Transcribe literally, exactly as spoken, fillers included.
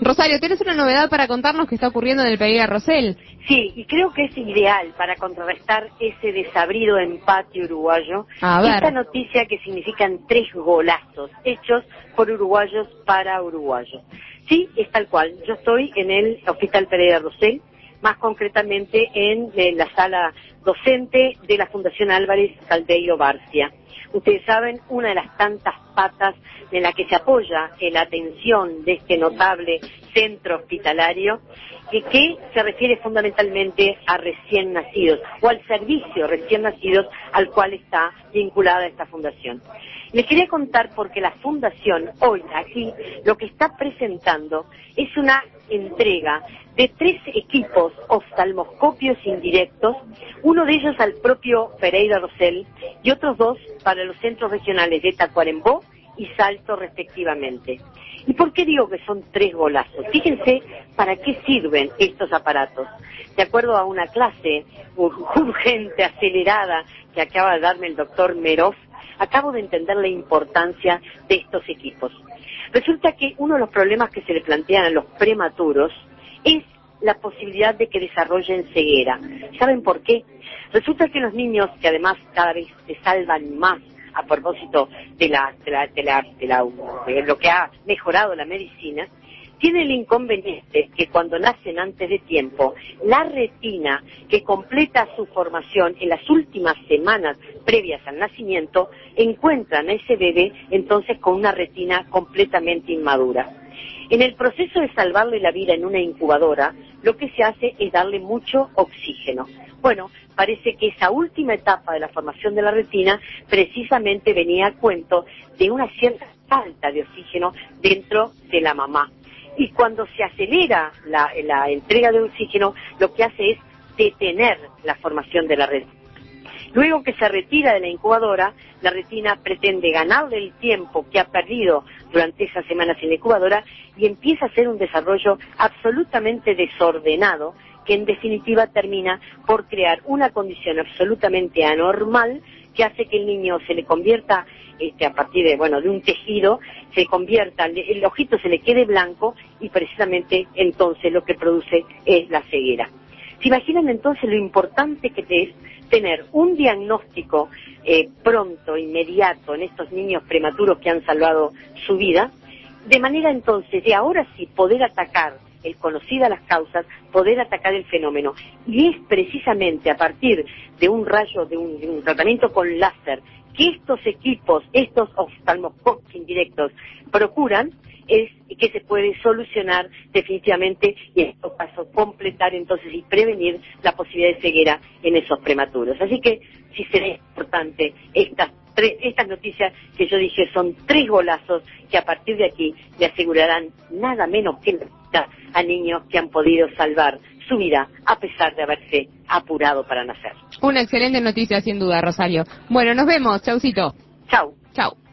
Rosario, ¿tienes una novedad para contarnos que está ocurriendo en el Pereira Rosell? Sí, y creo que es ideal para contrarrestar ese desabrido empate uruguayo. A ver. Esta noticia que significan tres golazos hechos por uruguayos para uruguayos. Sí, es tal cual. Yo estoy en el Hospital Pereira Rosell, más concretamente en, en la sala docente de la Fundación Álvarez Caldeiro Barcia. Ustedes saben, una de las tantas patas en la que se apoya en la atención de este notable centro hospitalario, y que se refiere fundamentalmente a recién nacidos, o al servicio recién nacidos al cual está vinculada esta fundación. Les quería contar porque la fundación hoy aquí lo que está presentando es una entrega de tres equipos oftalmoscopios indirectos, uno de ellos al propio Pereira Rosell y otros dos para los centros regionales de Tacuarembó y Salto respectivamente. ¿Y por qué digo que son tres golazos? Fíjense para qué sirven estos aparatos. De acuerdo a una clase urgente, acelerada, que acaba de darme el doctor Meroff, acabo de entender la importancia de estos equipos. Resulta que uno de los problemas que se le plantean a los prematuros es la posibilidad de que desarrollen ceguera. ¿Saben por qué? Resulta que los niños, que además cada vez se salvan más a propósito de, la, de, la, de, la, de, la, de lo que ha mejorado la medicina, tiene el inconveniente que cuando nacen antes de tiempo, la retina que completa su formación en las últimas semanas previas al nacimiento, encuentran a ese bebé entonces con una retina completamente inmadura. En el proceso de salvarle la vida en una incubadora, lo que se hace es darle mucho oxígeno. Bueno, parece que esa última etapa de la formación de la retina precisamente venía a cuento de una cierta falta de oxígeno dentro de la mamá. Y cuando se acelera la, la entrega de oxígeno, lo que hace es detener la formación de la retina. Luego que se retira de la incubadora, la retina pretende ganarle el tiempo que ha perdido durante esas semanas en la incubadora y empieza a hacer un desarrollo absolutamente desordenado que en definitiva termina por crear una condición absolutamente anormal que hace que el niño se le convierta, este, a partir de, bueno, de un tejido, se convierta, el ojito se le quede blanco y precisamente entonces lo que produce es la ceguera. ¿Se imaginan entonces lo importante que es tener un diagnóstico eh, pronto, inmediato, en estos niños prematuros que han salvado su vida? De manera entonces de ahora sí poder atacar, el conocidas las causas, poder atacar el fenómeno. Y es precisamente a partir de un rayo, de un, de un tratamiento con láser, que estos equipos, estos oftalmoscopios indirectos procuran, es que se puede solucionar definitivamente y en estos casos completar entonces y prevenir la posibilidad de ceguera en esos prematuros. Así que sí será importante estas tres, estas noticias que yo dije son tres golazos que a partir de aquí le asegurarán nada menos que la vida a niños que han podido salvar su vida a pesar de haberse apurado para nacer. Una excelente noticia sin duda, Rosario. Bueno, nos vemos. Chaucito. Chau. Chau.